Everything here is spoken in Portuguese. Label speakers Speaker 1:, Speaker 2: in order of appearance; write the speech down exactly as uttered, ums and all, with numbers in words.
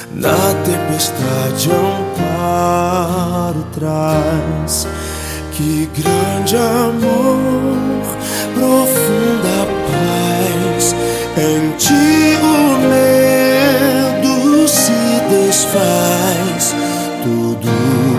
Speaker 1: Na tempestade amparo traz. Que grande amor, profunda paz. Em ti o medo se desfaz. Tudo